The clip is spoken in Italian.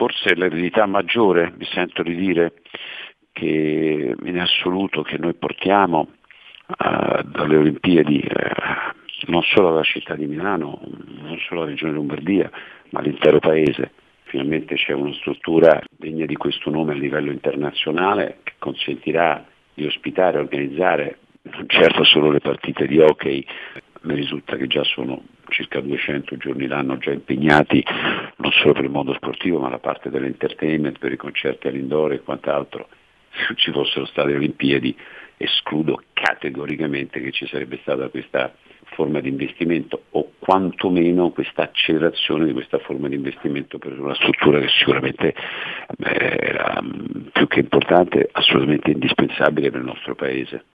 forse l'eredità maggiore, mi sento di dire, che in assoluto che noi portiamo dalle Olimpiadi, non solo alla città di Milano, non solo alla regione Lombardia, ma all'intero paese. Finalmente c'è una struttura degna di questo nome a livello internazionale che consentirà di ospitare e organizzare non certo solo le partite di hockey. Mi risulta che già sono circa 200 giorni l'anno già impegnati non solo per il mondo sportivo, ma la parte dell'entertainment, per i concerti all'indoor e quant'altro. Se ci fossero state le Olimpiadi, escludo categoricamente che ci sarebbe stata questa forma di investimento o quantomeno questa accelerazione di questa forma di investimento per una struttura che sicuramente era più che importante, assolutamente indispensabile per il nostro paese.